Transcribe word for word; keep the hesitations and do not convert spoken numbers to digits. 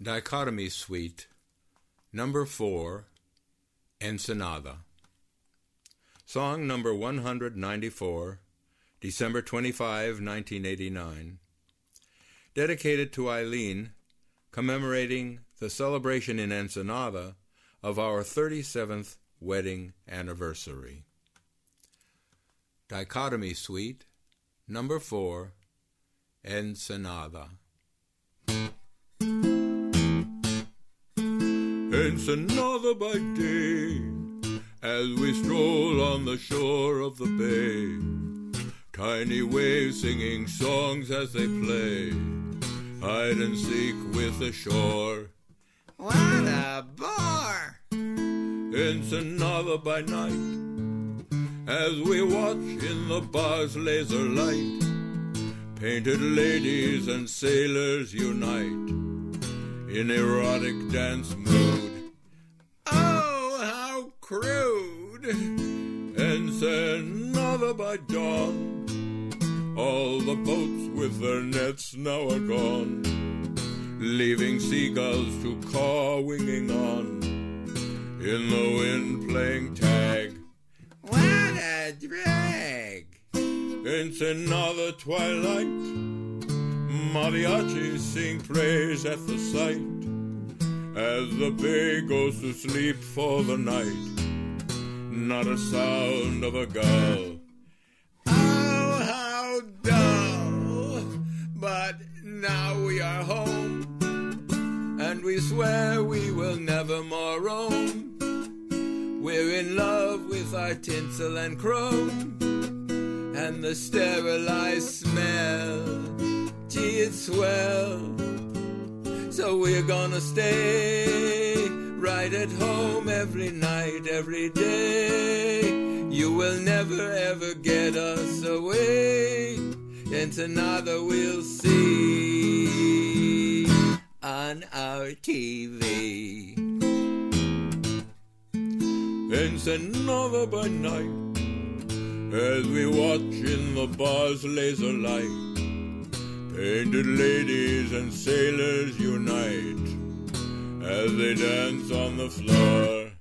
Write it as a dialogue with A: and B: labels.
A: Dichotomy Suite, number four, Ensenada. Song number one hundred ninety-four, December twenty-fifth, nineteen eighty-nine. Dedicated to Eileen, commemorating the celebration in Ensenada of our thirty-seventh wedding anniversary. Dichotomy Suite, number four, Ensenada. Ensenada by day, as we stroll on the shore of the bay, tiny waves singing songs as they play, hide and seek with the shore.
B: What a bore!
A: Ensenada by night, as we watch in the bar's laser light, painted ladies and sailors unite in erotic dance mood.
B: Oh, how crude!
A: Ensenada by dawn, all the boats with their nets now are gone, leaving seagulls to caw winging on, in the wind playing tag.
B: What a drag!
A: Ensenada twilight, mariachis sing praise at the sight, as the bay goes to sleep for the night. Not a sound of a gull.
B: Oh, how dull! But now we are home, and we swear we will never more roam. We're in love with our tinsel and chrome, and the sterilized smell. Gee, it's swell. So we're gonna stay right at home every night, every day. You will never ever get us away. Ensenada we'll see on our T V.
A: Ensenada by night, as we watch in the bar's laser light, painted ladies and sailors unite as they dance on the floor.